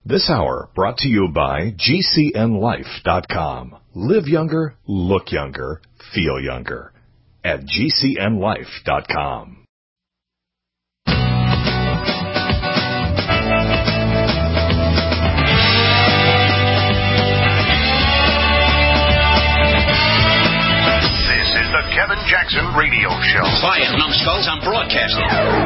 This hour brought to you by GCNLife.com. Live younger, look younger, feel younger. At GCNLife.com. This is the Kevin Jackson Radio Show. Quiet, numbskulls, I'm broadcasting.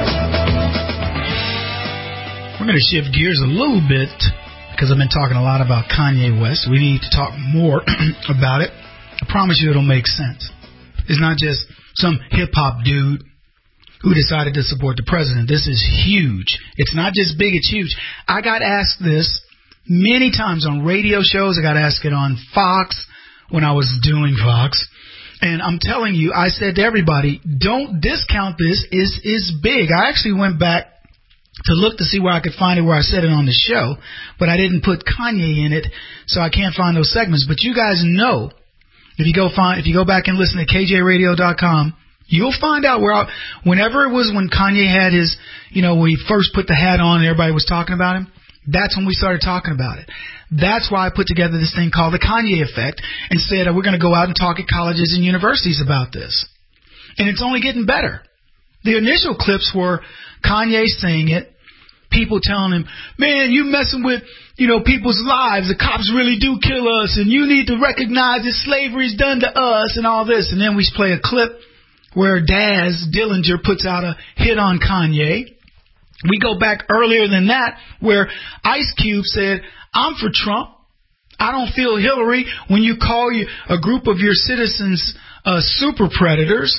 We're going to shift gears a little bit because I've been talking a lot about Kanye West. We need to talk more about it. I promise you it'll make sense. It's not just some hip-hop dude who decided to support the president. This is huge. It's not just big, it's huge. I got asked this many times on radio shows. I got asked it on Fox when I was doing Fox. And I'm telling you, I said to everybody, don't discount this. It's big. I actually went back to look to see where I could find it, where I said it on the show, but I didn't put Kanye in it, so I can't find those segments. But you guys know, if you go back and listen to KJRadio.com, you'll find out whenever it was when Kanye had his, when he first put the hat on and everybody was talking about him, that's when we started talking about it. That's why I put together this thing called the Kanye Effect and said we're going to go out and talk at colleges and universities about this. And it's only getting better. The initial clips were Kanye saying it, people telling him, man, you messing with, people's lives. The cops really do kill us, and you need to recognize that slavery's done to us and all this. And then we play a clip where Daz Dillinger puts out a hit on Kanye. We go back earlier than that where Ice Cube said, I'm for Trump. I don't feel Hillary when you call a group of your citizens super predators.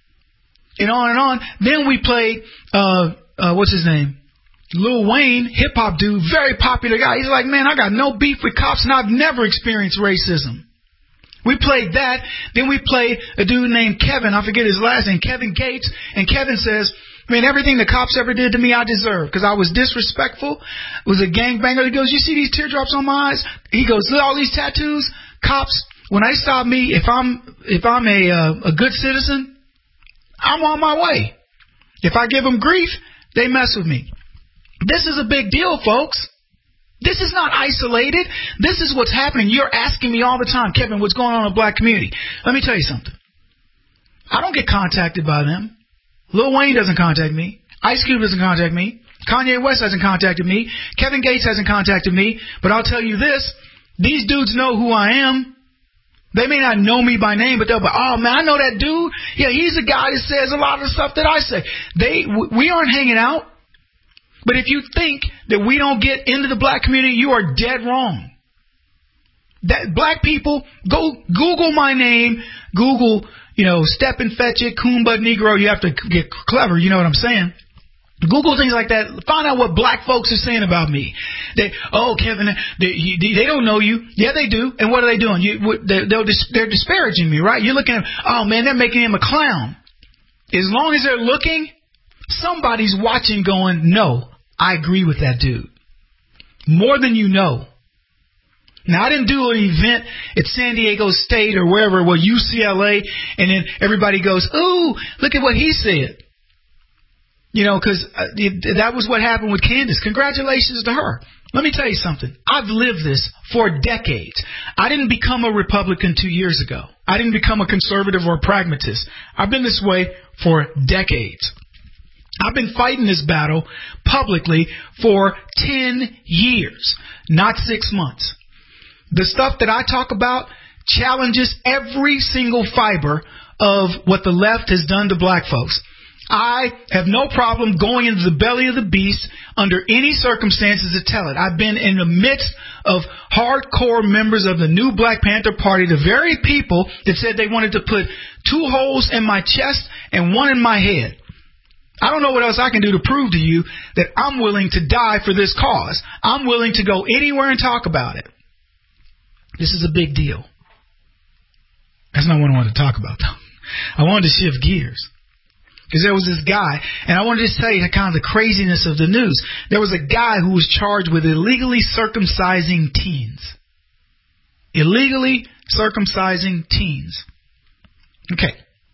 And on and on. Then we played, what's his name? Lil Wayne, hip-hop dude, very popular guy. He's like, man, I got no beef with cops, and I've never experienced racism. We played that. Then we played a dude named Kevin. I forget his last name, Kevin Gates. And Kevin says, man, everything the cops ever did to me, I deserve, because I was disrespectful. Was a gangbanger. He goes, you see these teardrops on my eyes? He goes, look, all these tattoos. Cops, when they stop me, if I'm a good citizen, I'm on my way. If I give them grief, they mess with me. This is a big deal, folks. This is not isolated. This is what's happening. You're asking me all the time, Kevin, what's going on in the black community? Let me tell you something. I don't get contacted by them. Lil Wayne doesn't contact me. Ice Cube doesn't contact me. Kanye West hasn't contacted me. Kevin Gates hasn't contacted me. But I'll tell you this. These dudes know who I am. They may not know me by name, but they'll be, oh, man, I know that dude. Yeah, he's a guy that says a lot of the stuff that I say. We aren't hanging out. But if you think that we don't get into the black community, you are dead wrong. That black people, go Google my name, Google, Step and Fetch It, Coon Butt Negro. You have to get clever, you know what I'm saying? Google things like that. Find out what black folks are saying about me. Kevin, they don't know you. Yeah, they do. And what are they doing? They're disparaging me, right? You're looking at, oh, man, they're making him a clown. As long as they're looking, somebody's watching going, no, I agree with that dude. More than you know. Now, I didn't do an event at San Diego State or wherever, UCLA, and then everybody goes, ooh, look at what he said. Because that was what happened with Candace. Congratulations to her. Let me tell you something. I've lived this for decades. I didn't become a Republican 2 years ago. I didn't become a conservative or a pragmatist. I've been this way for decades. I've been fighting this battle publicly for 10 years, not 6 months. The stuff that I talk about challenges every single fiber of what the left has done to black folks. I have no problem going into the belly of the beast under any circumstances to tell it. I've been in the midst of hardcore members of the new Black Panther Party, the very people that said they wanted to put 2 holes in my chest and 1 in my head. I don't know what else I can do to prove to you that I'm willing to die for this cause. I'm willing to go anywhere and talk about it. This is a big deal. That's not what I wanted to talk about, though. I wanted to shift gears. Because there was this guy, and I wanted to tell you kind of the craziness of the news. There was a guy who was charged with illegally circumcising teens. Illegally circumcising teens. Okay.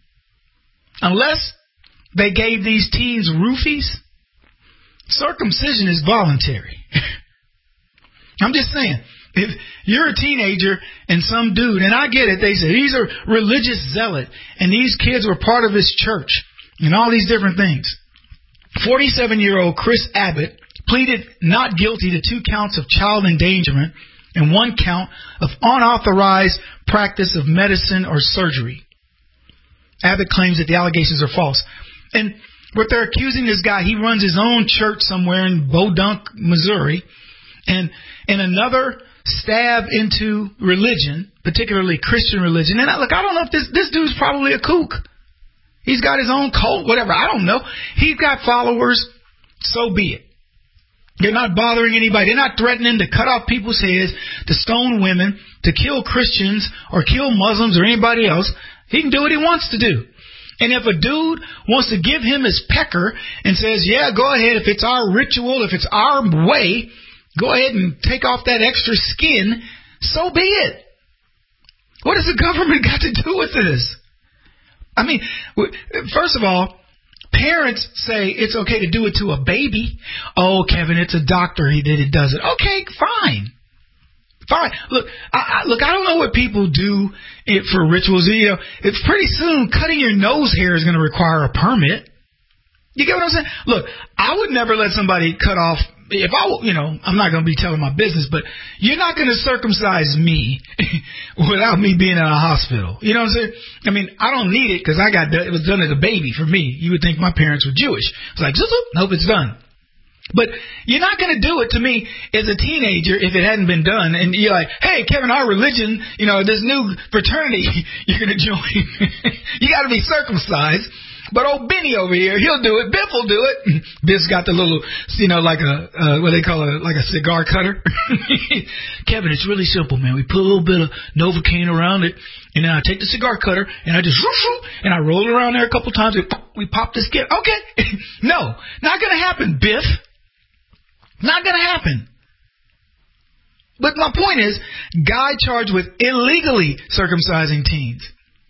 Unless they gave these teens roofies, circumcision is voluntary. I'm just saying, if you're a teenager and some dude, and I get it, they say he's a religious zealot, and these kids were part of his church, and all these different things. 47-year-old Chris Abbott pleaded not guilty to 2 counts of child endangerment and 1 count of unauthorized practice of medicine or surgery. Abbott claims that the allegations are false. And what they're accusing this guy, he runs his own church somewhere in Bodunk, Missouri, and another stab into religion, particularly Christian religion. And I don't know if this dude's probably a kook. He's got his own cult, whatever. I don't know. He's got followers. So be it. They're not bothering anybody. They're not threatening to cut off people's heads, to stone women, to kill Christians or kill Muslims or anybody else. He can do what he wants to do. And if a dude wants to give him his pecker and says, yeah, go ahead, if it's our ritual, if it's our way, go ahead and take off that extra skin, so be it. What has the government got to do with this? I mean, first of all, parents say it's okay to do it to a baby. Oh, Kevin, it's a doctor he does it. Okay, fine. Fine. Look, I don't know what people do for rituals. You know, it's pretty soon cutting your nose hair is going to require a permit. You get what I'm saying? Look, I would never let somebody cut off. If I'm not going to be telling my business, but you're not going to circumcise me without me being in a hospital. You know what I'm saying? I mean, I don't need it because it was done as a baby for me. You would think my parents were Jewish. It's like, nope, it's done. But you're not going to do it to me as a teenager if it hadn't been done. And you're like, hey, Kevin, our religion, this new fraternity you're going to join, you got to be circumcised. But old Benny over here, he'll do it. Biff will do it. Biff's got the little, like what they call like a cigar cutter. Kevin, it's really simple, man. We put a little bit of Novocaine around it, and then I take the cigar cutter, and I just, and I roll it around there a couple times, and we pop the skin. Okay. No, not going to happen, Biff. Not going to happen. But my point is, guy charged with illegally circumcising teens.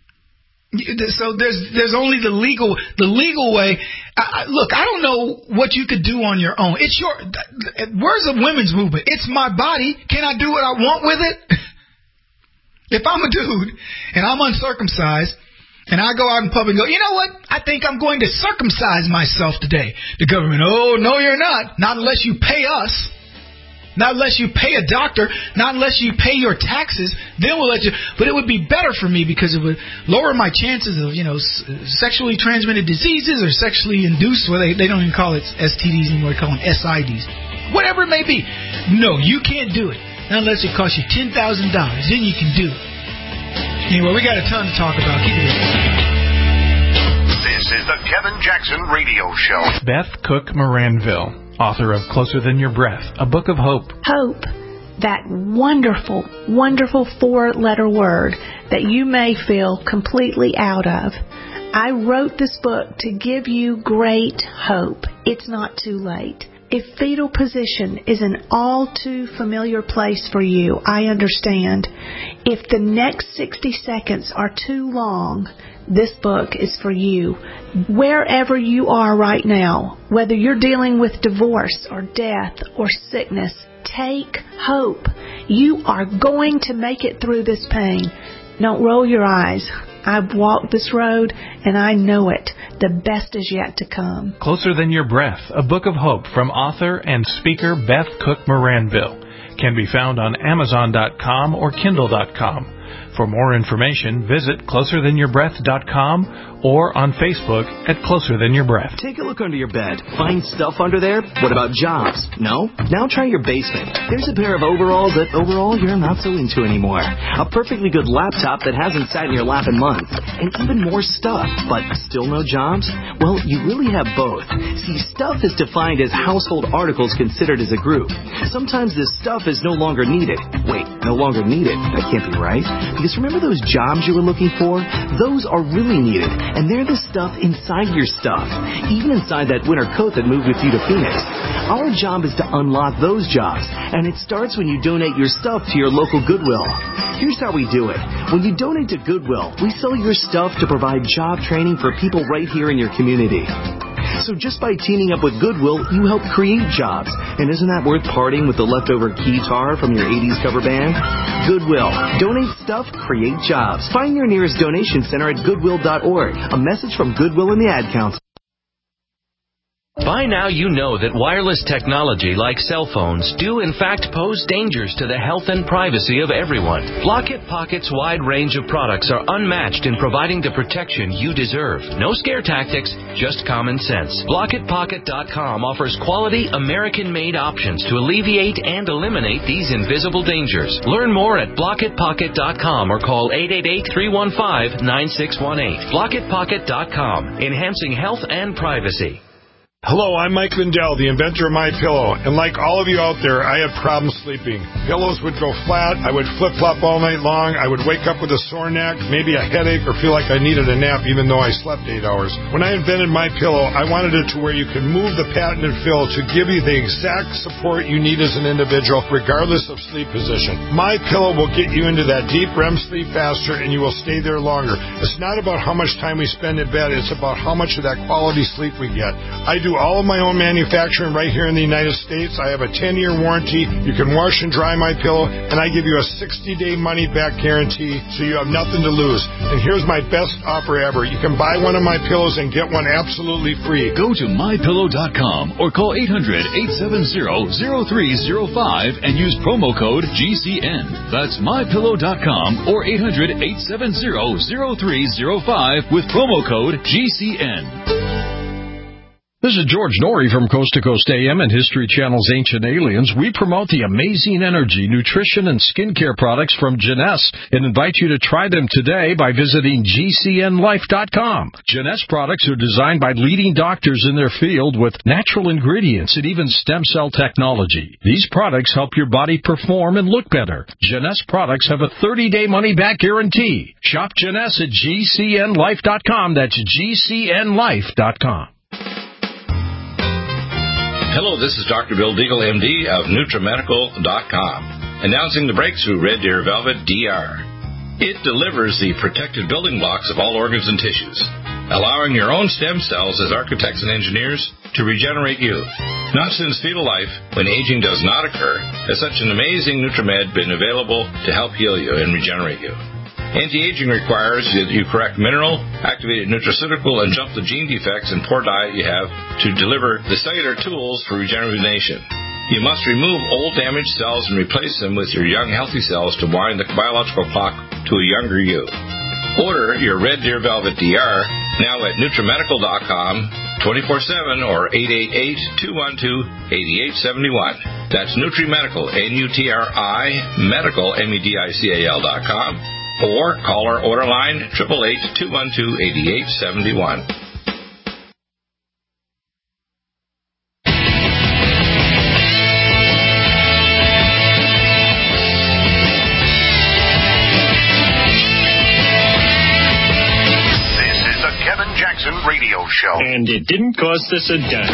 So there's only the legal way. Look, I don't know what you could do on your own. It's where's the women's movement? It's my body. Can I do what I want with it? If I'm a dude and I'm uncircumcised and I go out in public and go, you know what? I think I'm going to circumcise myself today. The government, oh, no, you're not. Not unless you pay us. Not unless you pay a doctor, not unless you pay your taxes, then we'll let you. But it would be better for me because it would lower my chances of, sexually transmitted diseases or sexually induced. Well, they don't even call it STDs anymore. They call them SIDs. Whatever it may be. No, you can't do it. Not unless it costs you $10,000. Then you can do it. Anyway, we got a ton to talk about. Keep it in. This is the Kevin Jackson Radio Show. Beth Cook Moranville, author of Closer Than Your Breath, a book of hope. Hope, that wonderful, wonderful 4-letter word that you may feel completely out of. I wrote this book to give you great hope. It's not too late. If fetal position is an all too familiar place for you, I understand. If the next 60 seconds are too long, this book is for you. Wherever you are right now, whether you're dealing with divorce or death or sickness, take hope. You are going to make it through this pain. Don't roll your eyes. I've walked this road, and I know it. The best is yet to come. Closer Than Your Breath, a book of hope from author and speaker Beth Cook Moranville. Can be found on Amazon.com or Kindle.com. For more information, visit CloserThanYourBreath.com or on Facebook at Closer Than Your Breath. Take a look under your bed. Find stuff under there? What about jobs? No? Now try your basement. There's a pair of overalls that overall you're not so into anymore. A perfectly good laptop that hasn't sat in your lap in months. And even more stuff, but still no jobs? Well, you really have both. See, stuff is defined as household articles considered as a group. Sometimes this stuff is no longer needed. Wait, no longer needed? That can't be right. Because remember those jobs you were looking for? Those are really needed, and they're the stuff inside your stuff, even inside that winter coat that moved with you to Phoenix. Our job is to unlock those jobs, and it starts when you donate your stuff to your local Goodwill. Here's how we do it. When you donate to Goodwill, we sell your stuff to provide job training for people right here in your community. So just by teaming up with Goodwill, you help create jobs. And isn't that worth parting with the leftover guitar from your 80s cover band? Goodwill. Donate stuff, create jobs. Find your nearest donation center at goodwill.org. A message from Goodwill and the Ad Council. By now you know that wireless technology like cell phones do in fact pose dangers to the health and privacy of everyone. Block-It Pocket's wide range of products are unmatched in providing the protection you deserve. No scare tactics, just common sense. BlockItPocket.com offers quality American-made options to alleviate and eliminate these invisible dangers. Learn more at BlockItPocket.com or call 888-315-9618. BlockItPocket.com, enhancing health and privacy. Hello, I'm Mike Lindell, the inventor of MyPillow, and like all of you out there, I had problems sleeping. Pillows would go flat, I would flip-flop all night long, I would wake up with a sore neck, maybe a headache, or feel like I needed a nap even though I slept 8 hours. When I invented MyPillow, I wanted it to where you can move the patented fill to give you the exact support you need as an individual, regardless of sleep position. MyPillow will get you into that deep REM sleep faster, and you will stay there longer. It's not about how much time we spend in bed, it's about how much of that quality sleep we get. I do all of my own manufacturing right here in the United States. I have a 10-year warranty. You can wash and dry my pillow, and I give you a 60-day money-back guarantee, so you have nothing to lose. And here's my best offer ever. You can buy one of my pillows and get one absolutely free. Go to MyPillow.com or call 800-870-0305 and use promo code GCN. That's MyPillow.com or 800-870-0305 with promo code GCN. This is George Norrie from Coast to Coast AM and History Channel's Ancient Aliens. We promote the amazing energy, nutrition, and skincare products from Jeunesse and invite you to try them today by visiting GCNLife.com. Jeunesse products are designed by leading doctors in their field with natural ingredients and even stem cell technology. These products help your body perform and look better. Jeunesse products have a 30-day money-back guarantee. Shop Jeunesse at GCNLife.com. That's GCNLife.com. Hello, this is Dr. Bill Deagle, MD of NutriMedical.com, announcing the breakthrough Red Deer Velvet DR. It delivers the protected building blocks of all organs and tissues, allowing your own stem cells as architects and engineers to regenerate you. Not since fetal life, when aging does not occur, has such an amazing NutriMed been available to help heal you and regenerate you. Anti-aging requires that you correct mineral, activated nutraceutical, and jump the gene defects and poor diet you have to deliver the cellular tools for rejuvenation. You must remove old damaged cells and replace them with your young healthy cells to wind the biological clock to a younger you. Order your Red Deer Velvet DR now at NutriMedical.com 24/7 or 888-212-8871. That's NutriMedical, N-U-T-R-I, Medical, MEDICAL.com. Or call our order line 888-212-8871. This is the Kevin Jackson Radio Show. And it didn't cost us a dime.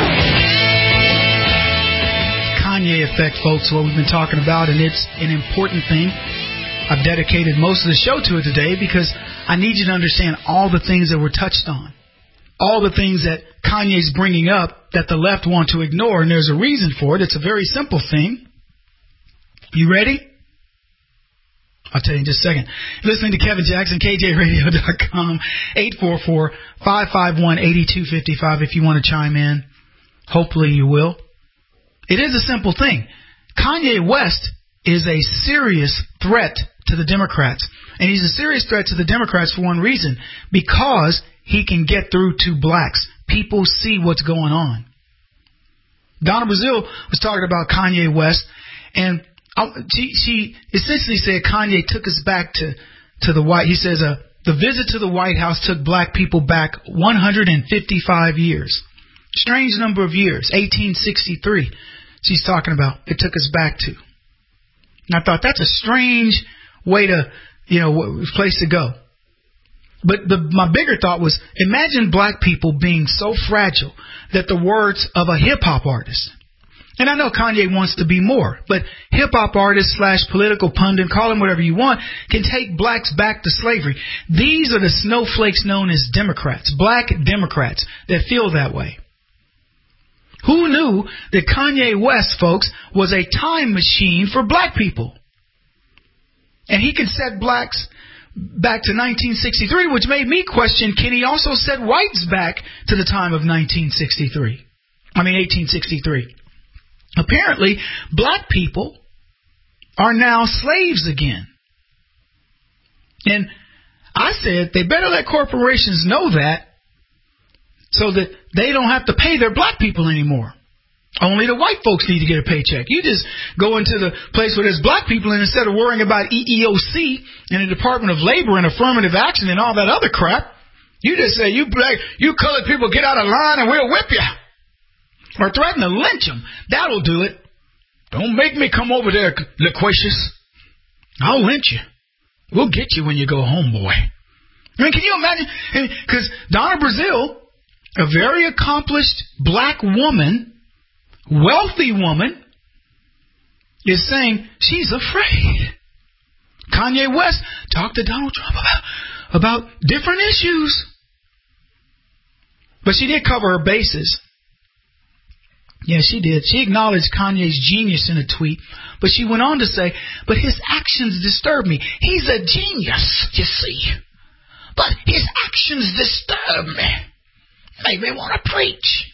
Kanye effect, folks, what we've been talking about, and it's an important thing. I've dedicated most of the show to it today because I need you to understand all the things that were touched on, all the things that Kanye's bringing up that the left want to ignore, and there's a reason for it. It's a very simple thing. You ready? I'll tell you in just a second. Listening to Kevin Jackson, KJRadio.com, 844-551-8255 if you want to chime in. Hopefully you will. It is a simple thing. Kanye West is a serious threat to the Democrats. And he's a serious threat to the Democrats for one reason, because he can get through to blacks. People see what's going on. Donna Brazile was talking about Kanye West, and she essentially said Kanye took us back to the White. He says the visit to the White House took black people back 155 years. Strange number of years, 1863. She's talking about it took us back to. And I thought that's a strange way to, place to go. But my bigger thought was, imagine black people being so fragile that the words of a hip-hop artist And I know Kanye wants to be more, but hip-hop artists / political pundit, call them whatever you want, can take blacks back to slavery. These are the snowflakes known as Democrats, black Democrats that feel that way. Who knew that Kanye West, folks, was a time machine for black people? And he could set blacks back to 1963, which made me question, can he also set whites back to the time of 1863? Apparently, black people are now slaves again. And I said they better let corporations know that so that they don't have to pay their black people anymore. Only the white folks need to get a paycheck. You just go into the place where there's black people, and instead of worrying about EEOC and the Department of Labor and affirmative action and all that other crap, you just say, you colored people, get out of line and we'll whip you. Or threaten to lynch them. That'll do it. Don't make me come over there, loquacious. I'll lynch you. We'll get you when you go home, boy. I mean, can you imagine? Because Donna Brazile, a very accomplished black woman, wealthy woman, is saying she's afraid. Kanye West talked to Donald Trump about different issues. But she did cover her bases. Yeah, she did. She acknowledged Kanye's genius in a tweet, but she went on to say, but his actions disturb me. He's a genius, you see. But his actions disturb me. Make me want to preach.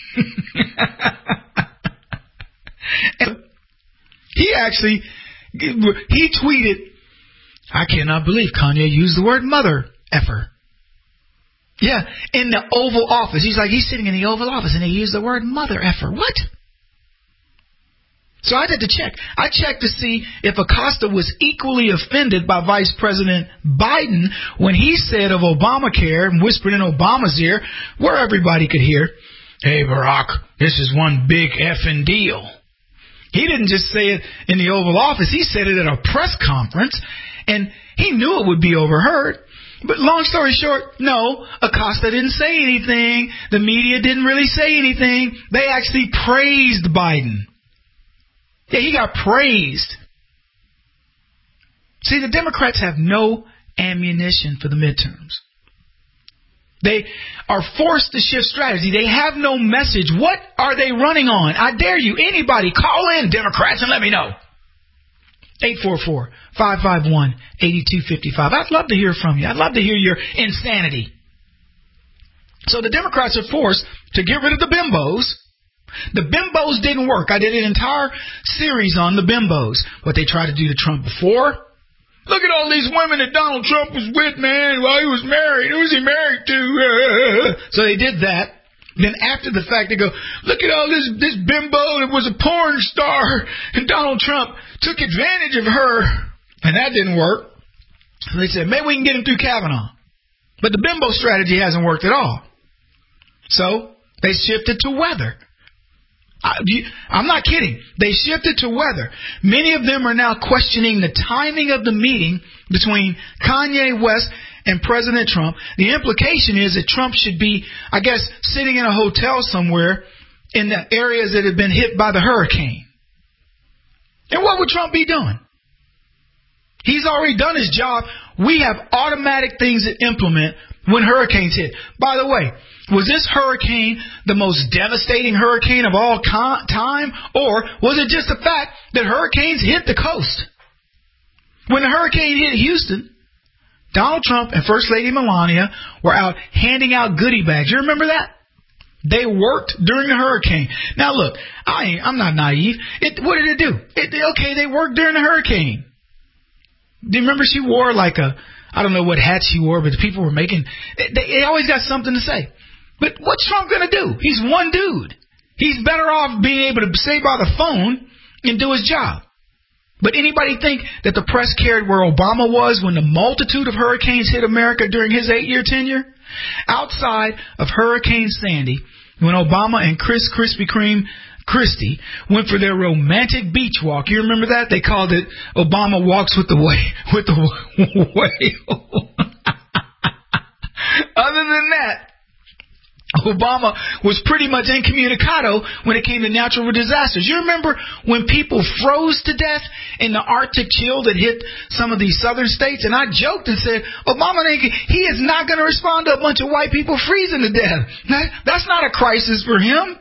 He tweeted, I cannot believe Kanye used the word mother effer. Yeah, in the Oval Office. He's sitting in the Oval Office and he used the word mother effer. What? So I had to check. I checked to see if Acosta was equally offended by Vice President Biden when he said of Obamacare and whispered in Obama's ear, where everybody could hear, hey, Barack, this is one big effing deal. He didn't just say it in the Oval Office. He said it at a press conference, and he knew it would be overheard. But long story short, no, Acosta didn't say anything. The media didn't really say anything. They actually praised Biden. Yeah, he got praised. See, the Democrats have no ammunition for the midterms. They are forced to shift strategy. They have no message. What are they running on? I dare you, anybody, call in, Democrats, and let me know. 844-551-8255. I'd love to hear from you. I'd love to hear your insanity. So the Democrats are forced to get rid of the bimbos. The bimbos didn't work. I did an entire series on the bimbos. What they tried to do to Trump before. Look at all these women that Donald Trump was with, man, while he was married. Who was he married to? So they did that. Then after the fact, they go, look at all this bimbo that was a porn star, and Donald Trump took advantage of her, and that didn't work. So they said, maybe we can get him through Kavanaugh. But the bimbo strategy hasn't worked at all. So they shifted to weather. I'm not kidding. They shifted to weather. Many of them are now questioning the timing of the meeting between Kanye West and President Trump. The implication is that Trump should be, I guess, sitting in a hotel somewhere in the areas that have been hit by the hurricane. And what would Trump be doing? He's already done his job. We have automatic things that implement when hurricanes hit. By the way, was this hurricane the most devastating hurricane of all time? Or was it just the fact that hurricanes hit the coast? When the hurricane hit Houston, Donald Trump and First Lady Melania were out handing out goodie bags. You remember that? They worked during the hurricane. Now, look, I'm not naive. What did it do? They worked during the hurricane. Do you remember she wore I don't know what hat she wore, but the people were making, they always got something to say. But what's Trump going to do? He's one dude. He's better off being able to say by the phone and do his job. But anybody think that the press cared where Obama was when the multitude of hurricanes hit America during his 8-year tenure? Outside of Hurricane Sandy, when Obama and Krispy Kreme Christie went for their romantic beach walk. You remember that? They called it Obama Walks with the Whale. Other than that, Obama was pretty much incommunicado when it came to natural disasters. You remember when people froze to death in the Arctic chill that hit some of these southern states? And I joked and said, Obama, he is not going to respond to a bunch of white people freezing to death. That's not a crisis for him.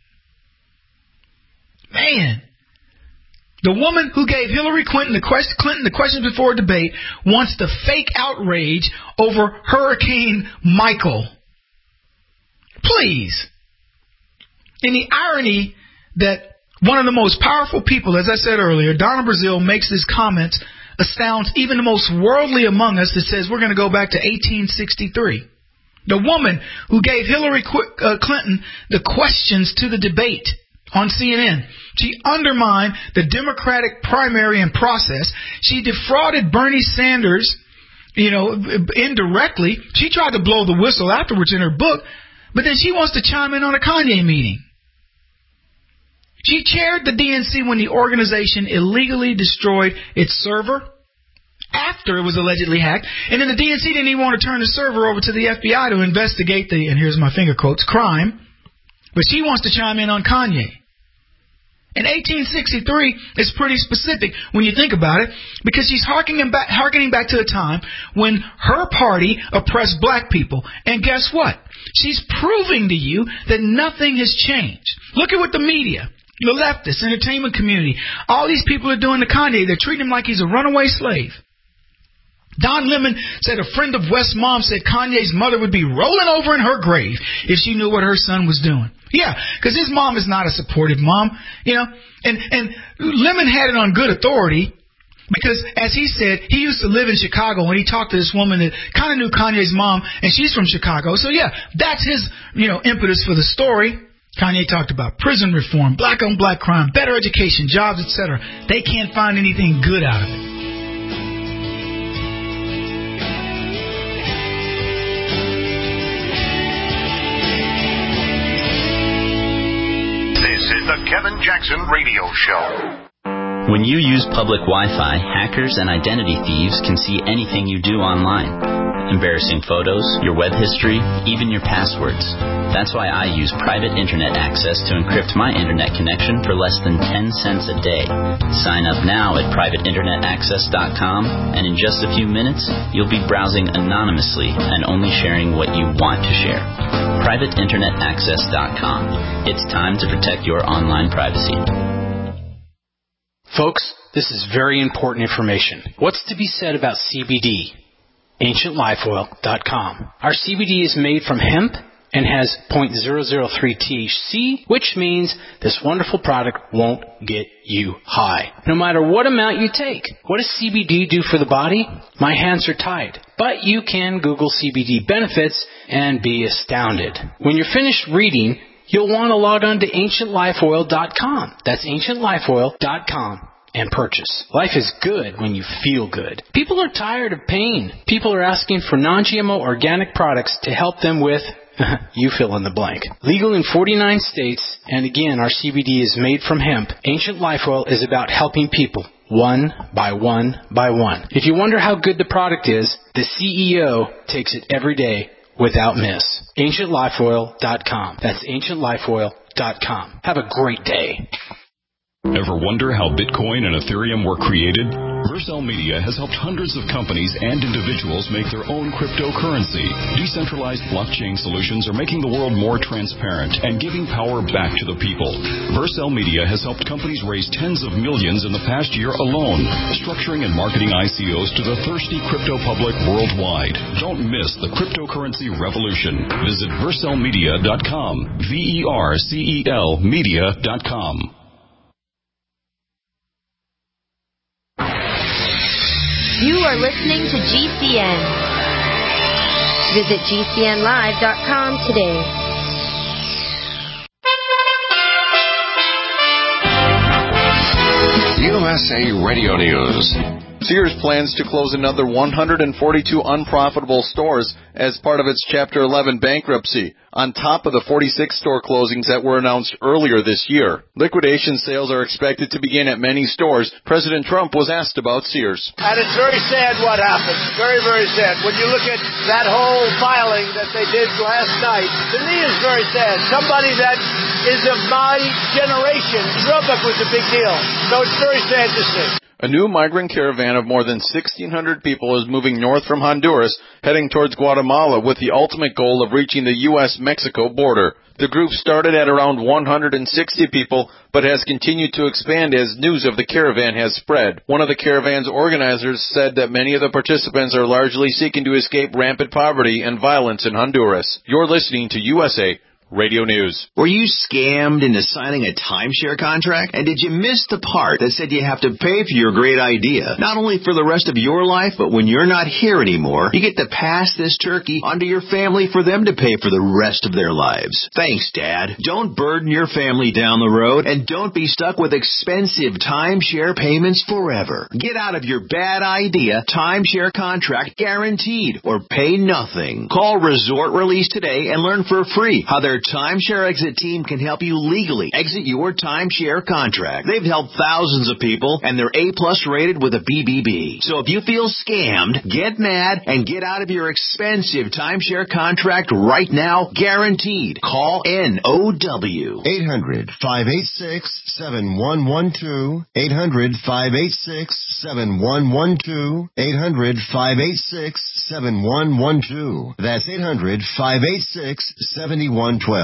Man. The woman who gave Hillary Clinton the questions before a debate wants to fake outrage over Hurricane Michael. Please. And the irony that one of the most powerful people, as I said earlier, Donna Brazile, makes these comments astounds even the most worldly among us that says we're going to go back to 1863. The woman who gave Hillary Clinton the questions to the debate on CNN. She undermined the Democratic primary and process. She defrauded Bernie Sanders, indirectly. She tried to blow the whistle afterwards in her book, but then she wants to chime in on a Kanye meeting. She chaired the DNC when the organization illegally destroyed its server after it was allegedly hacked, and then the DNC didn't even want to turn the server over to the FBI to investigate the, and here's my finger quotes, crime. But she wants to chime in on Kanye. And 1863 is pretty specific when you think about it, because she's hearkening back to a time when her party oppressed black people. And guess what? She's proving to you that nothing has changed. Look at what the media, the leftist, entertainment community, all these people are doing to Kanye. They're treating him like he's a runaway slave. Don Lemon said a friend of West's mom said Kanye's mother would be rolling over in her grave if she knew what her son was doing. Yeah, because his mom is not a supportive mom, And Lemon had it on good authority because, as he said, he used to live in Chicago and he talked to this woman that kind of knew Kanye's mom, and she's from Chicago. So, yeah, that's his, impetus for the story. Kanye talked about prison reform, black-on-black crime, better education, jobs, etc. They can't find anything good out of it. This is the Kevin Jackson Radio Show. When you use public Wi-Fi, hackers and identity thieves can see anything you do online. Embarrassing photos, your web history, even your passwords. That's why I use private internet access to encrypt my internet connection for less than 10 cents a day. Sign up now at privateinternetaccess.com, and in just a few minutes, you'll be browsing anonymously and only sharing what you want to share. privateinternetaccess.com. It's time to protect your online privacy. Folks, this is very important information. What's to be said about CBD? AncientLifeOil.com. Our CBD is made from hemp and has 0.003 THC, which means this wonderful product won't get you high, no matter what amount you take. What does CBD do for the body? My hands are tied. But you can Google CBD benefits and be astounded. When you're finished reading, you'll want to log on to AncientLifeOil.com. That's AncientLifeOil.com. And purchase. Life is good when you feel good. People are tired of pain. People are asking for non-GMO organic products to help them with, you fill in the blank. Legal in 49 states, and again, our CBD is made from hemp. Ancient Life Oil is about helping people one by one by one. If you wonder how good the product is, the CEO takes it every day without miss. AncientLifeOil.com. That's AncientLifeOil.com. Have a great day. Ever wonder how Bitcoin and Ethereum were created? Vercel Media has helped hundreds of companies and individuals make their own cryptocurrency. Decentralized blockchain solutions are making the world more transparent and giving power back to the people. Vercel Media has helped companies raise tens of millions in the past year alone, structuring and marketing ICOs to the thirsty crypto public worldwide. Don't miss the cryptocurrency revolution. Visit VercelMedia.com. VERCEL Media.com. You are listening to GCN. Visit GCNlive.com today. You USA Radio News. Sears plans to close another 142 unprofitable stores as part of its Chapter 11 bankruptcy, on top of the 46 store closings that were announced earlier this year. Liquidation sales are expected to begin at many stores. President Trump was asked about Sears. And it's very sad what happened. Very, very sad. When you look at that whole filing that they did last night, to me it's very sad. Somebody that is of my generation, Roebuck was a big deal. So it's very sad to see. A new migrant caravan of more than 1,600 people is moving north from Honduras, heading towards Guatemala with the ultimate goal of reaching the U.S.-Mexico border. The group started at around 160 people, but has continued to expand as news of the caravan has spread. One of the caravan's organizers said that many of the participants are largely seeking to escape rampant poverty and violence in Honduras. You're listening to USA Radio News. Were you scammed into signing a timeshare contract? And did you miss the part that said you have to pay for your great idea? Not only for the rest of your life, but when you're not here anymore, you get to pass this turkey onto your family for them to pay for the rest of their lives. Thanks, Dad. Don't burden your family down the road, and don't be stuck with expensive timeshare payments forever. Get out of your bad idea timeshare contract guaranteed, or pay nothing. Call Resort Release today and learn for free how their timeshare exit team can help you legally exit your timeshare contract. They've helped thousands of people, and they're A+ rated with a BBB. So if you feel scammed, get mad and get out of your expensive timeshare contract right now, guaranteed. Call NOW. 800-586-7112. 800-586-7112. 800-586-7112. That's 800-586-7112. It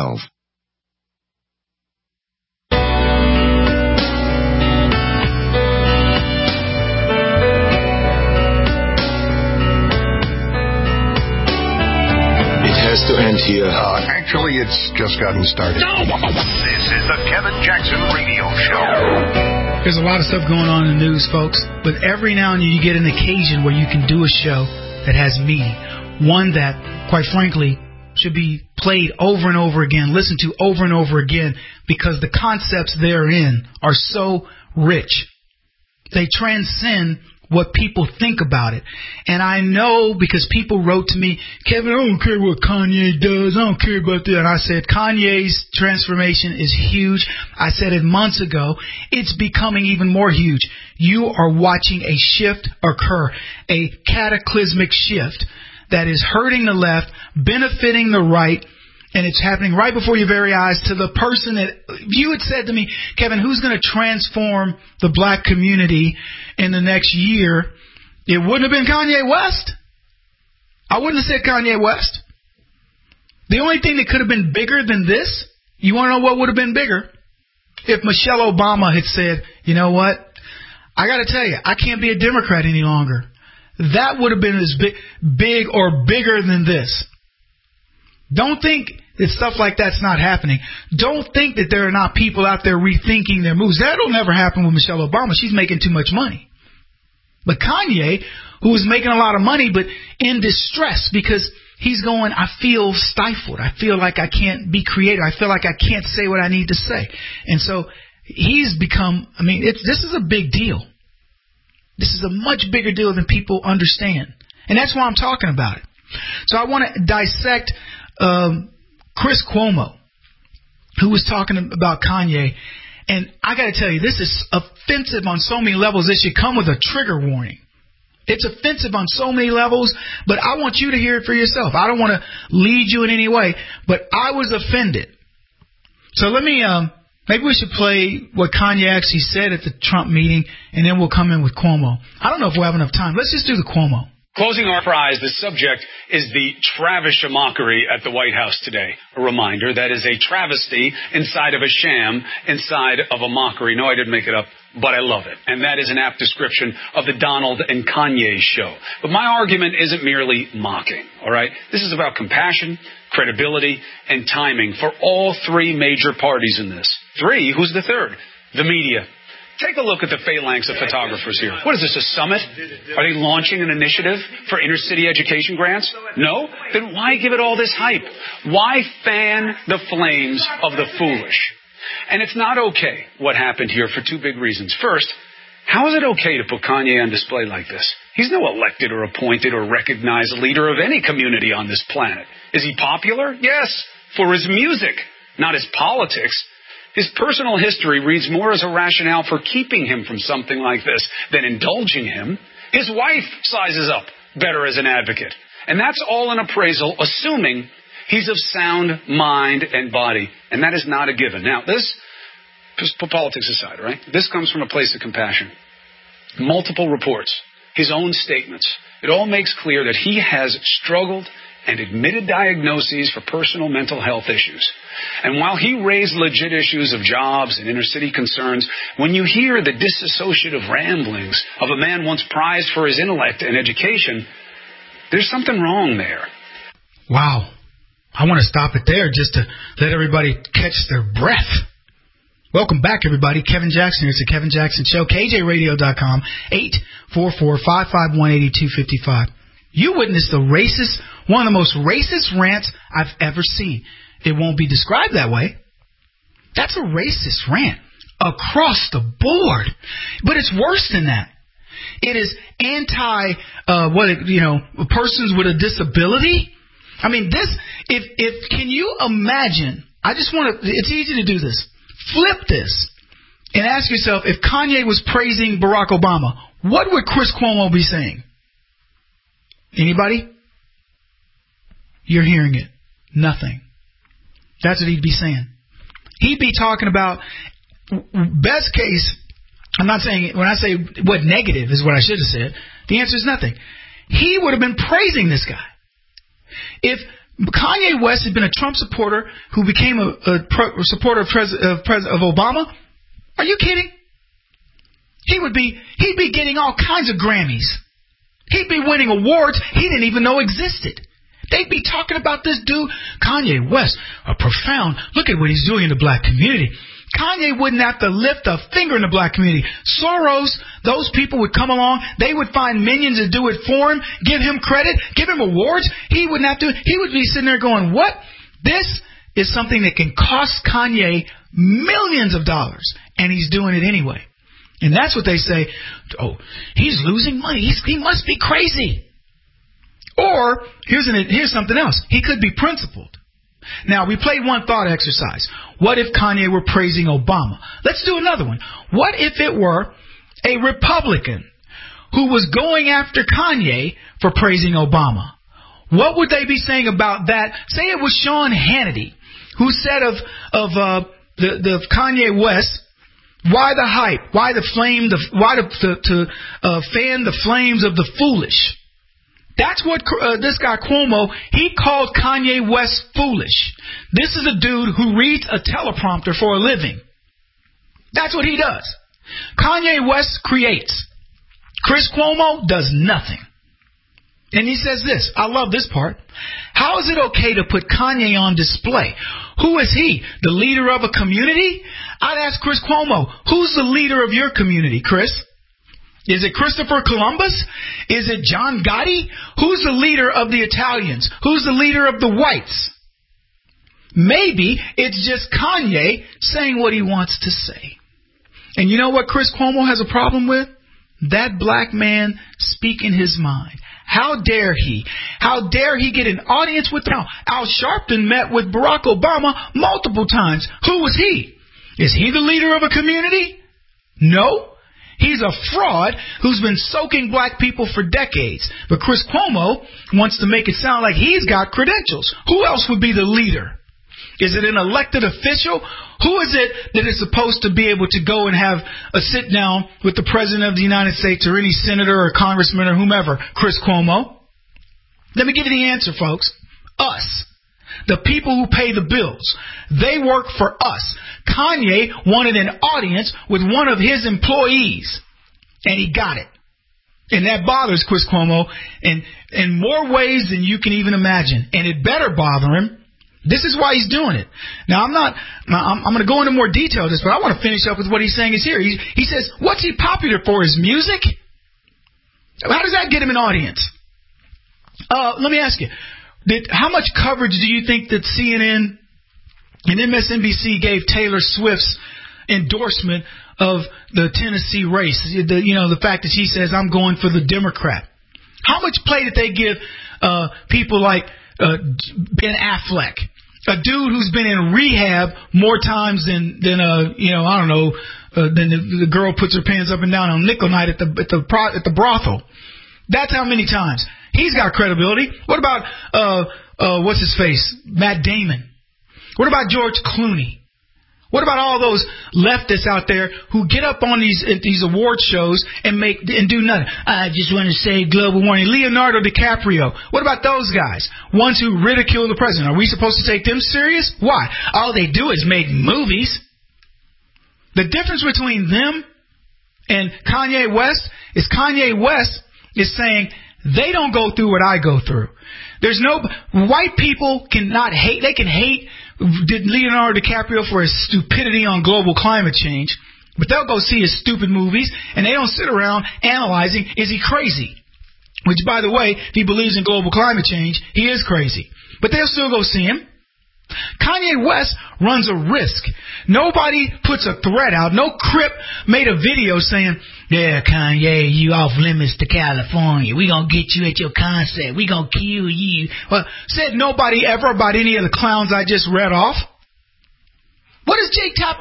has to end here. Actually, it's just gotten started. This is the Kevin Jackson Radio Show. There's a lot of stuff going on in the news, folks, but every now and then you get an occasion where you can do a show that has meaning. One that, quite frankly, should be played over and over again, listened to over and over again, because the concepts therein are so rich. They transcend what people think about it. And I know, because people wrote to me, Kevin, I don't care what Kanye does. I don't care about that. And I said, Kanye's transformation is huge. I said it months ago. It's becoming even more huge. You are watching a shift occur, a cataclysmic shift that is hurting the left, benefiting the right, and it's happening right before your very eyes to the person that, if you had said to me, Kevin, who's going to transform the black community in the next year, it wouldn't have been Kanye West. I wouldn't have said Kanye West. The only thing that could have been bigger than this, you want to know what would have been bigger? If Michelle Obama had said, you know what, I got to tell you, I can't be a Democrat any longer. That would have been as big or bigger than this. Don't think that stuff like that's not happening. Don't think that there are not people out there rethinking their moves. That'll never happen with Michelle Obama. She's making too much money. But Kanye, who is making a lot of money, but in distress because he's going, I feel stifled. I feel like I can't be creative. I feel like I can't say what I need to say. And so he's become, this is a big deal. This is a much bigger deal than people understand. And that's why I'm talking about it. So I want to dissect Chris Cuomo, who was talking about Kanye. And I got to tell you, this is offensive on so many levels. This should come with a trigger warning. It's offensive on so many levels, but I want you to hear it for yourself. I don't want to lead you in any way, but I was offended. So let me... maybe we should play what Kanye actually said at the Trump meeting, and then we'll come in with Cuomo. I don't know if we'll have enough time. Let's just do the Cuomo. Closing our prize, the subject is the Travis mockery at the White House today. A reminder, that is a travesty inside of a sham, inside of a mockery. No, I didn't make it up, but I love it. And that is an apt description of the Donald and Kanye show. But my argument isn't merely mocking, all right? This is about compassion, credibility, and timing for all three major parties in this. Three? Who's the third? The media. Take a look at the phalanx of photographers here. What is this, a summit? Are they launching an initiative for inner city education grants? No? Then why give it all this hype? Why fan the flames of the foolish? And it's not okay what happened here for two big reasons. First, How is it okay to put Kanye on display like this? He's no elected or appointed or recognized leader of any community on this planet. Is he popular? Yes, for his music, not his politics. His personal history reads more as a rationale for keeping him from something like this than indulging him. His wife sizes up better as an advocate. And that's all an appraisal, assuming he's of sound mind and body. And that is not a given. Now, this, just put politics aside, right? This comes from a place of compassion. Multiple reports, his own statements. It all makes clear that he has struggled and admitted diagnoses for personal mental health issues. And while he raised legit issues of jobs and inner city concerns, when you hear the disassociative ramblings of a man once prized for his intellect and education, there's something wrong there. Wow. I want to stop it there just to let everybody catch their breath. Welcome back, everybody. Kevin Jackson here. It's the Kevin Jackson Show. KJRadio.com, 844-551-8255. You witnessed one of the most racist rants I've ever seen. It won't be described that way. That's a racist rant across the board. But it's worse than that. It is persons with a disability. I mean, can you imagine? It's easy to do this. Flip this and ask yourself, if Kanye was praising Barack Obama, what would Chris Cuomo be saying? Anybody? You're hearing it. Nothing. That's what he'd be saying. He'd be talking about, best case, I'm not saying, when I say what negative is what I should have said, the answer is nothing. He would have been praising this guy. If Kanye West had been a Trump supporter who became a supporter of Obama, are you kidding? He'd be getting all kinds of Grammys. He'd be winning awards he didn't even know existed. They'd be talking about this dude, Kanye West, a profound, look at what he's doing in the black community. Kanye wouldn't have to lift a finger in the black community. Soros, those people would come along. They would find minions to do it for him, give him credit, give him awards. He wouldn't have to. He would be sitting there going, what? This is something that can cost Kanye millions of dollars, and he's doing it anyway. And that's what they say, oh, he's losing money. He must be crazy. Or, here's something else. He could be principled. Now, we played one thought exercise. What if Kanye were praising Obama? Let's do another one. What if it were a Republican who was going after Kanye for praising Obama? What would they be saying about that? Say it was Sean Hannity who said of the Kanye West, why the hype? Why the flame? Why to fan the flames of the foolish? That's what this guy Cuomo, he called Kanye West foolish. This is a dude who reads a teleprompter for a living. That's what he does. Kanye West creates. Chris Cuomo does nothing. And he says this, I love this part. How is it okay to put Kanye on display? Who is he? The leader of a community? I'd ask Chris Cuomo, who's the leader of your community, Chris? Is it Christopher Columbus? Is it John Gotti? Who's the leader of the Italians? Who's the leader of the whites? Maybe it's just Kanye saying what he wants to say. And you know what Chris Cuomo has a problem with? That black man speaking his mind. How dare he? How dare he get an audience with him? Al Sharpton met with Barack Obama multiple times. Who was he? Is he the leader of a community? No. He's a fraud who's been soaking black people for decades. But Chris Cuomo wants to make it sound like he's got credentials. Who else would be the leader? Is it an elected official? Who is it that is supposed to be able to go and have a sit down with the President of the United States or any senator or congressman or whomever? Chris Cuomo. Let me give you the answer, folks. Us. The people who pay the bills. They work for us. Kanye wanted an audience with one of his employees, and he got it. And that bothers Chris Cuomo in more ways than you can even imagine. And it better bother him. This is why he's doing it. Now, I'm going to go into more detail of this, but I want to finish up with what he's saying is here. He says, what's he popular for? His music? How does that get him an audience? Let me ask you. How much coverage do you think that CNN and MSNBC gave Taylor Swift's endorsement of the Tennessee race. The fact that she says, I'm going for the Democrat. How much play did they give people like Ben Affleck, a dude who's been in rehab more times than the girl puts her pants up and down on nickel night at the brothel. That's how many times. He's got credibility. What about what's his face? Matt Damon. What about George Clooney? What about all those leftists out there who get up on these award shows and do nothing? I just want to say global warming. Leonardo DiCaprio. What about those guys? Ones who ridicule the president. Are we supposed to take them serious? Why? All they do is make movies. The difference between them and Kanye West is Kanye West is saying they don't go through what I go through. White people cannot hate. They can hate Leonardo DiCaprio for his stupidity on global climate change, but they'll go see his stupid movies, and they don't sit around analyzing, is he crazy? Which, by the way, if he believes in global climate change, he is crazy. But they'll still go see him. Kanye West runs a risk. Nobody puts a threat out. No Crip made a video saying, yeah, Kanye, you off limits to California. We gonna get you at your concert. We gonna kill you. Well, said nobody ever about any of the clowns I just read off. What is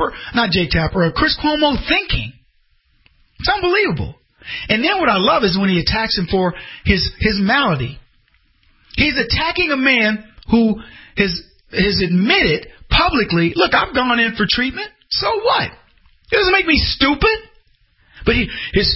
Chris Cuomo thinking? It's unbelievable. And then what I love is when he attacks him for his malady. He's attacking a man who has admitted publicly, look, I've gone in for treatment. So what? It doesn't make me stupid. But he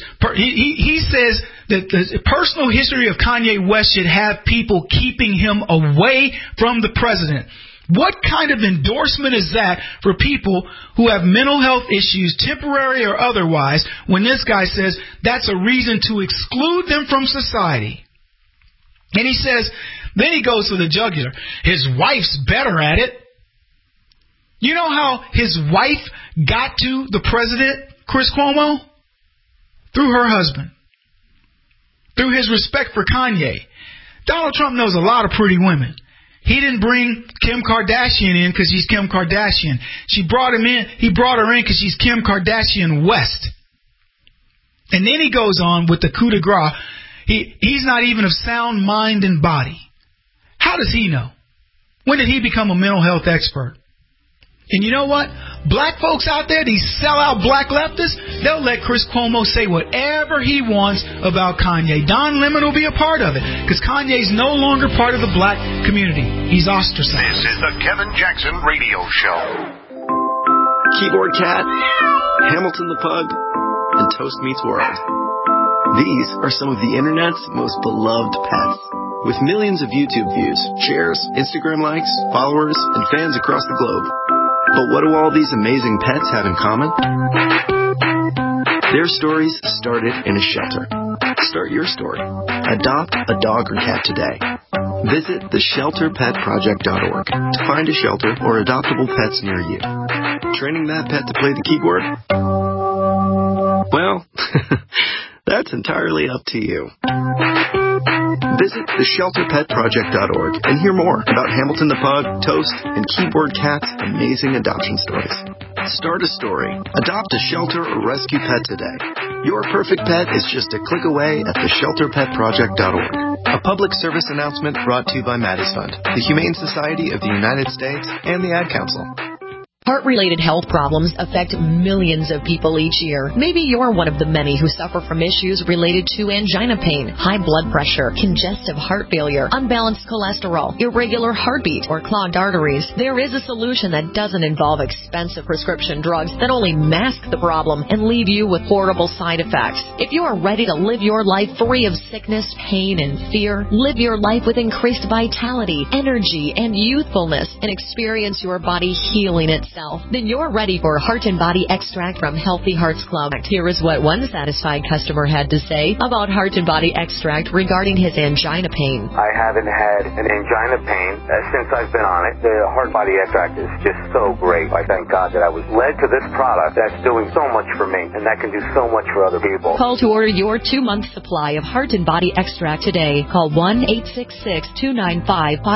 says that the personal history of Kanye West should have people keeping him away from the president. What kind of endorsement is that for people who have mental health issues, temporary or otherwise, when this guy says that's a reason to exclude them from society? And he says, then he goes to the jugular. His wife's better at it. You know how his wife got to the president, Chris Cuomo? Through her husband. Through his respect for Kanye. Donald Trump knows a lot of pretty women. He didn't bring Kim Kardashian in because she's Kim Kardashian. He brought her in because she's Kim Kardashian West. And then he goes on with the coup de grace. He's not even of sound mind and body. How does he know? When did he become a mental health expert? And you know what? Black folks out there, these sellout black leftists, they'll let Chris Cuomo say whatever he wants about Kanye. Don Lemon will be a part of it because Kanye's no longer part of the black community. He's ostracized. This is the Kevin Jackson Radio Show. Keyboard Cat, Hamilton the Pug, and Toast Meets World. These are some of the internet's most beloved pets. With millions of YouTube views, shares, Instagram likes, followers, and fans across the globe. But what do all these amazing pets have in common? Their stories started in a shelter. Start your story. Adopt a dog or cat today. Visit theshelterpetproject.org to find a shelter or adoptable pets near you. Training that pet to play the keyboard? Well, that's entirely up to you. Visit theshelterpetproject.org and hear more about Hamilton the Pug, Toast, and Keyboard Cat's amazing adoption stories. Start a story. Adopt a shelter or rescue pet today. Your perfect pet is just a click away at theshelterpetproject.org. A public service announcement brought to you by Maddie's Fund, the Humane Society of the United States, and the Ad Council. Heart-related health problems affect millions of people each year. Maybe you're one of the many who suffer from issues related to angina pain, high blood pressure, congestive heart failure, unbalanced cholesterol, irregular heartbeat, or clogged arteries. There is a solution that doesn't involve expensive prescription drugs that only mask the problem and leave you with horrible side effects. If you are ready to live your life free of sickness, pain, and fear, live your life with increased vitality, energy, and youthfulness, and experience your body healing itself, then you're ready for Heart and Body Extract from Healthy Hearts Club. Here is what one satisfied customer had to say about Heart and Body Extract regarding his angina pain. I haven't had an angina pain since I've been on it. The Heart Body Extract is just so great. I thank God that I was led to this product that's doing so much for me and that can do so much for other people. Call to order your 2-month supply of Heart and Body Extract today. Call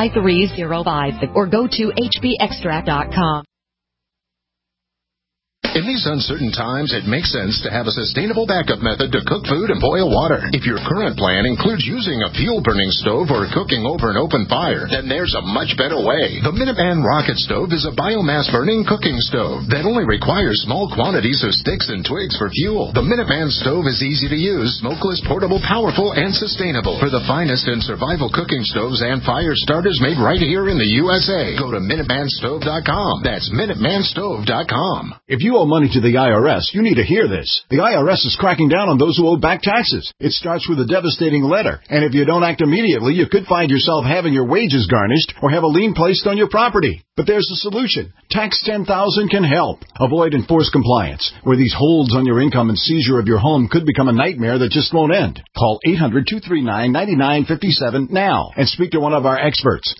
1-866-295-5305 or go to hbextract.com. In these uncertain times, it makes sense to have a sustainable backup method to cook food and boil water. If your current plan includes using a fuel-burning stove or cooking over an open fire, then there's a much better way. The Minuteman Rocket Stove is a biomass-burning cooking stove that only requires small quantities of sticks and twigs for fuel. The Minuteman stove is easy to use, smokeless, portable, powerful, and sustainable. For the finest in survival cooking stoves and fire starters made right here in the USA, go to MinutemanStove.com. That's MinutemanStove.com. If you owe money to the IRS, you need to hear this. The IRS is cracking down on those who owe back taxes. It starts with a devastating letter, and if you don't act immediately, you could find yourself having your wages garnished or have a lien placed on your property. But there's a solution. Tax 10,000 can help. Avoid enforced compliance, where these holds on your income and seizure of your home could become a nightmare that just won't end. Call 800-239-9957 now and speak to one of our experts.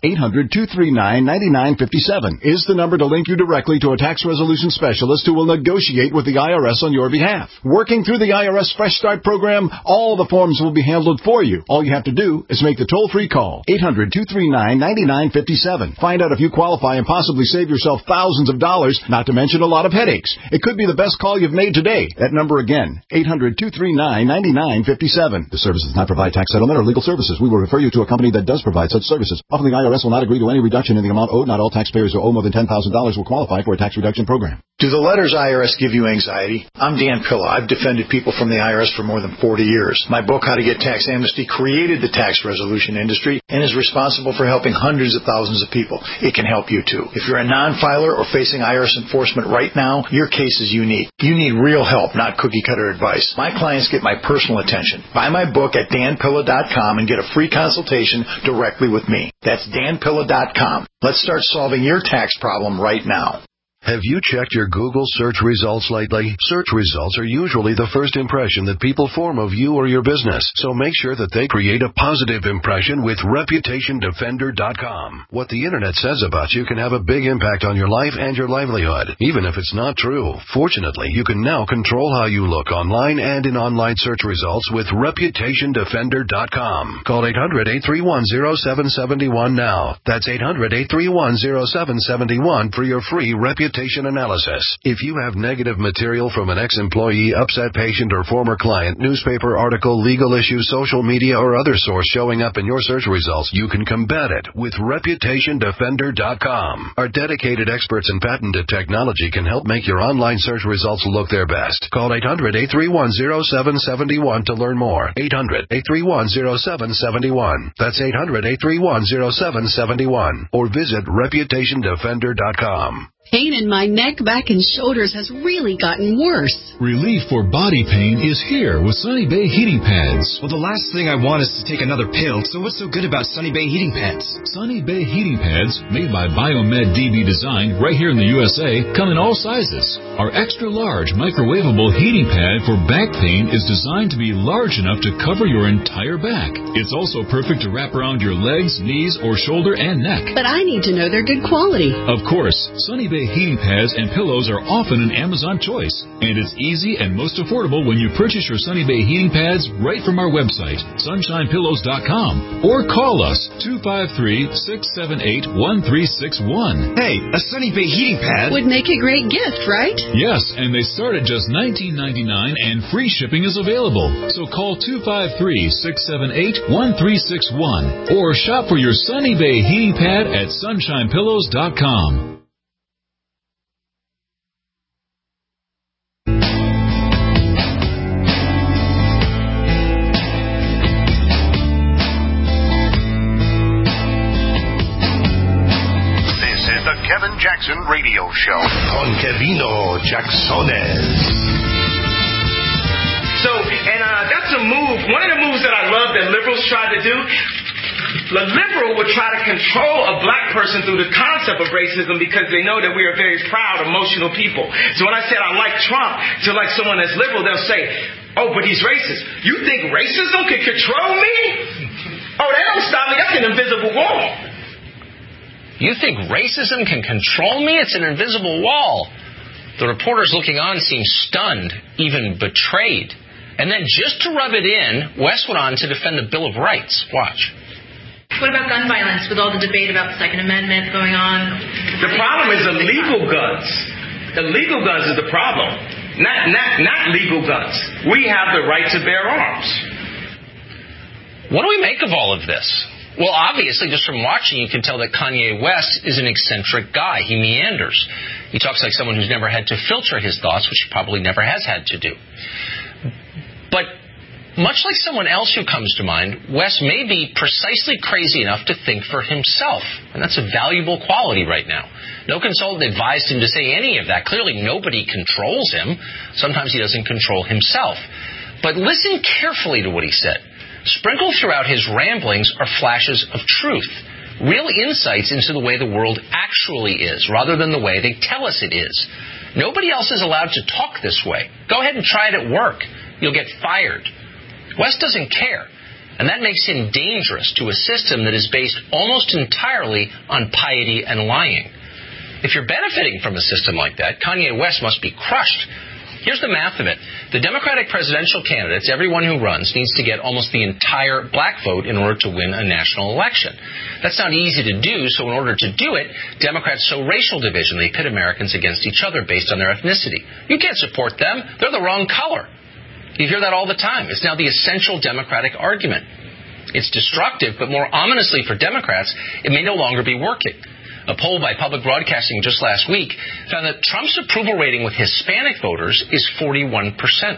800-239-9957 is the number to link you directly to a tax resolution specialist who will negotiate with the IRS on your behalf. Working through the IRS Fresh Start program, all the forms will be handled for you. All you have to do is make the toll-free call. 800-239-9957. Find out if you qualify and possibly save yourself thousands of dollars, not to mention a lot of headaches. It could be the best call you've made today. That number again, 800-239-9957. The service does not provide tax settlement or legal services. We will refer you to a company that does provide such services. Often the IRS will not agree to any reduction in the amount owed. Not all taxpayers who owe more than $10,000 will qualify for a tax reduction program. Do the letters IRS give you anxiety? I'm Dan Pilla. I've defended people from the IRS for more than 40 years. My book, How to Get Tax Amnesty, created the tax resolution industry and is responsible for helping hundreds of thousands of people. It can help you too. If you're a non-filer or facing IRS enforcement right now, your case is unique. You need real help, not cookie-cutter advice. My clients get my personal attention. Buy my book at danpilla.com and get a free consultation directly with me. That's danpilla.com. Let's start solving your tax problem right now. Have you checked your Google search results lately? Search results are usually the first impression that people form of you or your business, so make sure that they create a positive impression with ReputationDefender.com. What the Internet says about you can have a big impact on your life and your livelihood, even if it's not true. Fortunately, you can now control how you look online and in online search results with ReputationDefender.com. Call 800-831-0771 now. That's 800-831-0771 for your free reputation analysis. If you have negative material from an ex-employee, upset patient, or former client, newspaper article, legal issue, social media, or other source showing up in your search results, you can combat it with ReputationDefender.com. Our dedicated experts in patented technology can help make your online search results look their best. Call 800-831-0771 to learn more. 800-831-0771. That's 800-831-0771. Or visit ReputationDefender.com. Pain in my neck, back, and shoulders has really gotten worse. Relief for body pain is here with Sunny Bay Heating Pads. Well, the last thing I want is to take another pill, so what's so good about Sunny Bay Heating Pads? Sunny Bay Heating Pads, made by Biomed DB Design right here in the USA, come in all sizes. Our extra-large microwavable heating pad for back pain is designed to be large enough to cover your entire back. It's also perfect to wrap around your legs, knees, or shoulder and neck. But I need to know they're good quality. Of course, Sunny Bay heating pads and pillows are often an Amazon choice, and it's easy and most affordable when you purchase your Sunny Bay heating pads right from our website, sunshinepillows.com, or call us 253-678-1361. Hey, a Sunny Bay heating pad would make a great gift, right? Yes, and they start at just $19.99 and free shipping is available. So call 253-678-1361 or shop for your Sunny Bay heating pad at sunshinepillows.com. Kevin Jackson Radio Show. Con Kevino Jacksones. So, and that's a move. One of the moves that I love that liberals try to do, the liberal would try to control a black person through the concept of racism because they know that we are very proud, emotional people. So when I said I like Trump to like someone that's liberal, they'll say, oh, but he's racist. You think racism can control me? Oh, that don't stop me. That's an invisible wall. You think racism can control me? It's an invisible wall. The reporters looking on seemed stunned, even betrayed. And then just to rub it in, Wes went on to defend the Bill of Rights. Watch. What about gun violence with all the debate about the Second Amendment going on? The problem is illegal guns. Illegal guns is the problem, not legal guns. We have the right to bear arms. What do we make of all of this? Well, obviously, just from watching, you can tell that Kanye West is an eccentric guy. He meanders. He talks like someone who's never had to filter his thoughts, which he probably never has had to do. But much like someone else who comes to mind, West may be precisely crazy enough to think for himself. And that's a valuable quality right now. No consultant advised him to say any of that. Clearly, nobody controls him. Sometimes he doesn't control himself. But listen carefully to what he said. Sprinkled throughout his ramblings are flashes of truth, real insights into the way the world actually is, rather than the way they tell us it is. Nobody else is allowed to talk this way. Go ahead and try it at work. You'll get fired. West doesn't care, and that makes him dangerous to a system that is based almost entirely on piety and lying. If you're benefiting from a system like that, Kanye West must be crushed. Here's the math of it. The Democratic presidential candidates, everyone who runs, needs to get almost the entire black vote in order to win a national election. That's not easy to do, so in order to do it, Democrats sow racial division. They pit Americans against each other based on their ethnicity. You can't support them. They're the wrong color. You hear that all the time. It's now the essential Democratic argument. It's destructive, but more ominously for Democrats, it may no longer be working. A poll by Public Broadcasting just last week found that Trump's approval rating with Hispanic voters is 41%.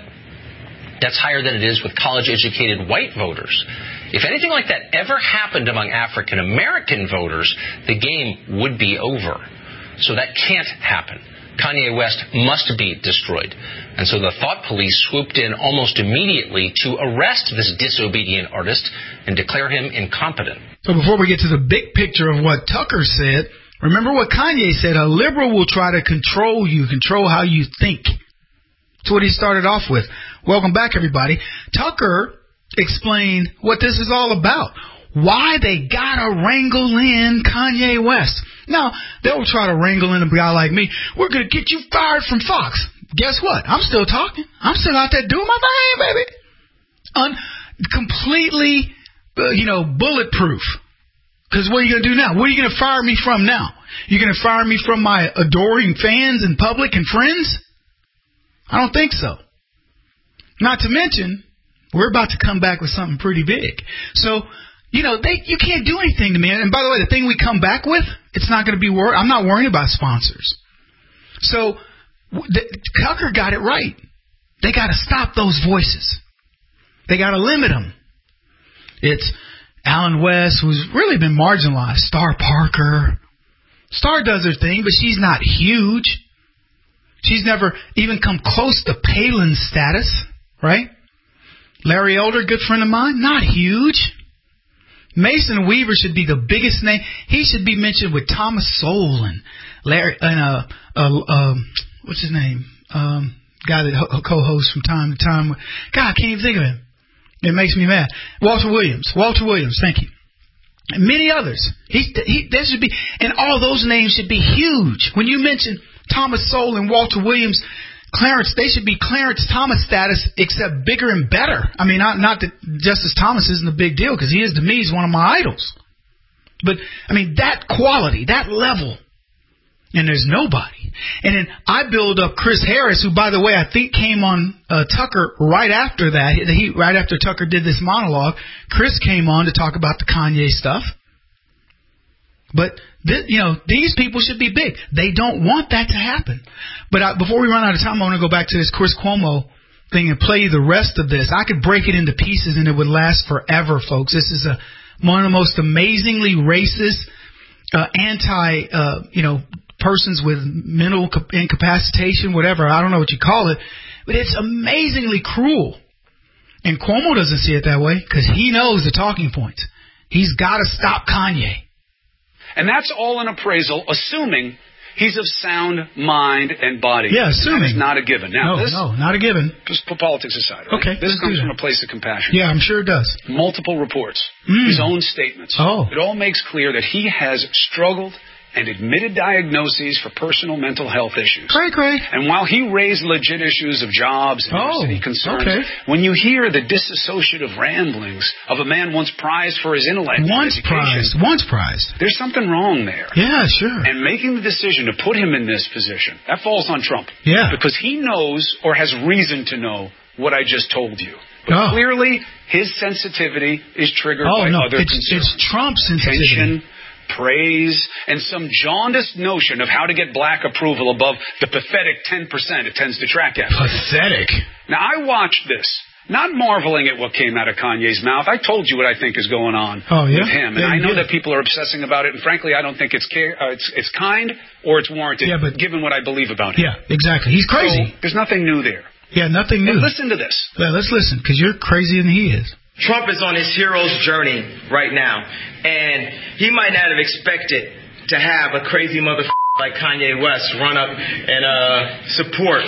That's higher than it is with college-educated white voters. If anything like that ever happened among African-American voters, the game would be over. So that can't happen. Kanye West must be destroyed. And so the thought police swooped in almost immediately to arrest this disobedient artist and declare him incompetent. So before we get to the big picture of what Tucker said, remember what Kanye said, a liberal will try to control you, control how you think. That's what he started off with. Welcome back, everybody. Tucker explained what this is all about, why they gotta wrangle in Kanye West. Now, they'll try to wrangle in a guy like me. We're gonna get you fired from Fox. Guess what? I'm still talking. I'm still out there doing my thing, baby. Completely, bulletproof. Because what are you going to do now? What are you going to fire me from now? You're going to fire me from my adoring fans in public and friends? I don't think so. Not to mention, we're about to come back with something pretty big. So, you can't do anything to me. And by the way, the thing we come back with, it's not going to be I'm not worrying about sponsors. So, Tucker got it right. They got to stop those voices. They got to limit them. It's Alan West, who's really been marginalized. Star Parker. Star does her thing, but she's not huge. She's never even come close to Palin's status, right? Larry Elder, good friend of mine, not huge. Mason Weaver should be the biggest name. He should be mentioned with Thomas Sowell and Larry what's his name? Guy that co-hosts from time to time. God, I can't even think of him. It makes me mad. Walter Williams, thank you. And many others. There should be, and all those names should be huge. When you mention Thomas Sowell and Walter Williams, Clarence, they should be Clarence Thomas status, except bigger and better. I mean, not that Justice Thomas isn't a big deal, because he is, to me, he's one of my idols. But, I mean, that quality, that level, and there's nobody. And then I build up Chris Harris, who, by the way, I think came on Tucker right after that. Right after Tucker did this monologue, Chris came on to talk about the Kanye stuff. But, these people should be big. They don't want that to happen. But before we run out of time, I want to go back to this Chris Cuomo thing and play the rest of this. I could break it into pieces and it would last forever, folks. This is one of the most amazingly racist, persons with mental incapacitation, whatever. I don't know what you call it. But it's amazingly cruel. And Cuomo doesn't see it that way because he knows the talking points. He's got to stop Kanye. And that's all an appraisal, assuming he's of sound mind and body. Yeah, assuming. That is not a given. Now, no, not a given. Just put politics aside, right? Okay. This comes from a place of compassion. Yeah, I'm sure it does. Multiple reports. His own statements. Oh. It all makes clear that he has struggled and admitted diagnoses for personal mental health issues. Cray. And while he raised legit issues of jobs and city concerns, when you hear the disassociative ramblings of a man once prized for his intellect, once prized, there's something wrong there. Yeah, sure. And making the decision to put him in this position, that falls on Trump. Yeah. Because he knows or has reason to know what I just told you. But clearly, his sensitivity is triggered by other concerns. It's Trump's sensitivity. Tension, praise, and some jaundiced notion of how to get black approval above the pathetic 10% it tends to track at. Pathetic. Now, I watched this, not marveling at what came out of Kanye's mouth. I told you what I think is going on with him. And I know that people are obsessing about it, and frankly, I don't think it's kind or it's warranted, given what I believe about him. Yeah, exactly. He's crazy. So, there's nothing new there. Yeah, nothing new. But listen to this. Yeah, let's listen, because you're crazier than he is. Trump is on his hero's journey right now, and he might not have expected to have a crazy motherfucker like Kanye West run up and support.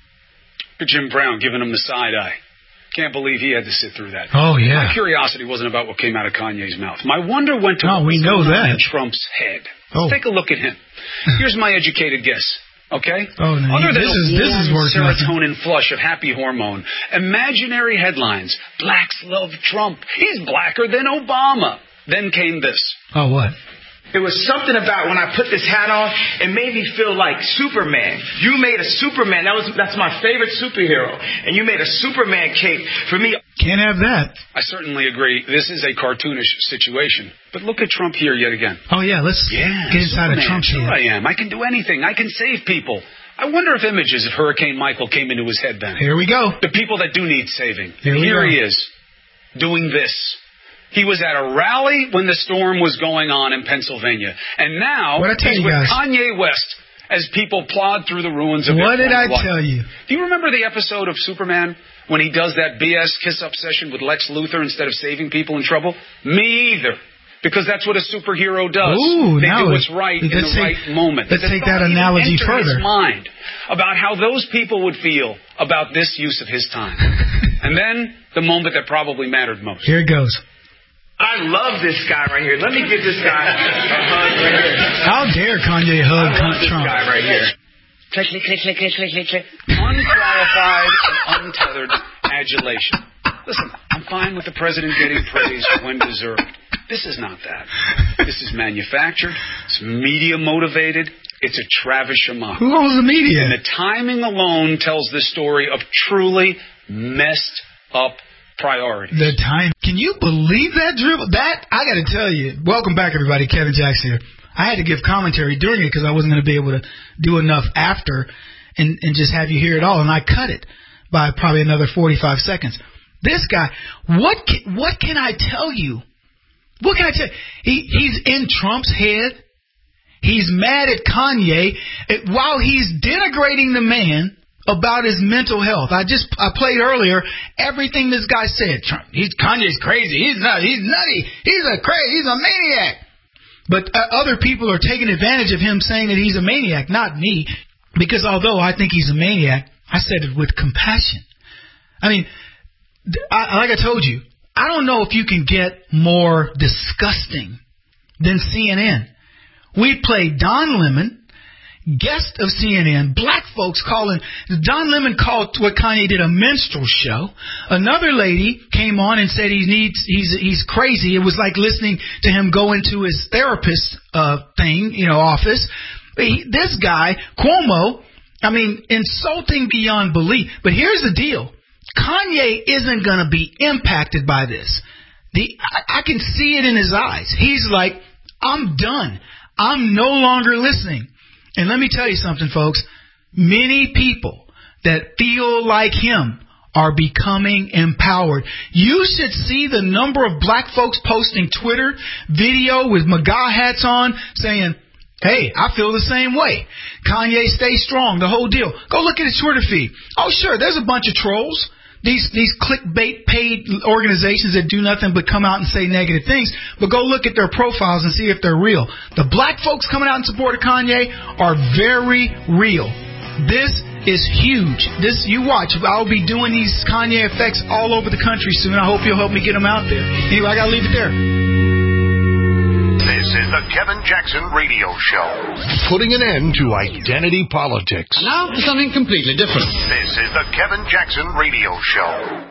Jim Brown giving him the side eye. Can't believe he had to sit through that. Oh, yeah. My curiosity wasn't about what came out of Kanye's mouth. My wonder went to what we was know going on that. in Trump's head. Let's take a look at him. Here's my educated guess. Okay? Oh, no. Other than this is worth serotonin flush of happy hormone, imaginary headlines, blacks love Trump. He's blacker than Obama. Then came this. Oh, what? It was something about when I put this hat on, it made me feel like Superman. You made a Superman. That's my favorite superhero. And you made a Superman cape for me. Can't have that. I certainly agree. This is a cartoonish situation. But look at Trump here yet again. Oh, yeah. Let's get inside of Trump's head. Sure I am. I can do anything. I can save people. I wonder if images of Hurricane Michael came into his head then. Here we go. The people that do need saving. Here he is, doing this. He was at a rally when the storm was going on in Pennsylvania. And now he's with Kanye West as people plod through the ruins of What did I life. tell you? Do you remember the episode of Superman when he does that BS kiss-up session with Lex Luthor instead of saving people in trouble? Me either. Because that's what a superhero does. Ooh, they do what's right in the right moment. Let's take that analogy further. His mind about how those people would feel about this use of his time. And then the moment that probably mattered most. Here it goes. I love this guy right here. Let me give this guy a hug right here. How dare Kanye hug Trump? This guy right here. Click, click, click, click, click, click, click, click. Unqualified and untethered adulation. Listen, I'm fine with the president getting praise when deserved. This is not that. This is manufactured. It's media motivated. It's a Travis Shamar. Who owns the media? And the timing alone tells the story of truly messed up priorities. The time. Can you believe that dribble? That, I got to tell you. Welcome back, everybody. Kevin Jackson here. I had to give commentary during it because I wasn't going to be able to do enough after and just have you hear it all. And I cut it by probably another 45 seconds. This guy, what can I tell you? What can I tell you? He's in Trump's head. He's mad at Kanye while he's denigrating the man about his mental health. I played earlier everything this guy said. Kanye's crazy. He's nutty. He's a maniac. But other people are taking advantage of him saying that he's a maniac, not me. Because although I think he's a maniac, I said it with compassion. I mean, like I told you, I don't know if you can get more disgusting than CNN. We played Don Lemon, guest of CNN, black folks calling. Don Lemon called what Kanye did a minstrel show. Another lady came on and said he's crazy. It was like listening to him go into his therapist office. This guy, Cuomo, I mean, insulting beyond belief. But here's the deal. Kanye isn't going to be impacted by this. I can see it in his eyes. He's like, I'm done. I'm no longer listening. And let me tell you something, folks. Many people that feel like him are becoming empowered. You should see the number of black folks posting Twitter video with MAGA hats on saying, hey, I feel the same way. Kanye, stay strong, the whole deal. Go look at his Twitter feed. Oh, sure, there's a bunch of trolls. These clickbait paid organizations that do nothing but come out and say negative things. But go look at their profiles and see if they're real. The black folks coming out in support of Kanye are very real. This is huge. You watch. I'll be doing these Kanye effects all over the country soon. I hope you'll help me get them out there. Anyway, I got to leave it there. This is the Kevin Jackson Radio Show. Putting an end to identity politics. Now for something completely different. This is the Kevin Jackson Radio Show.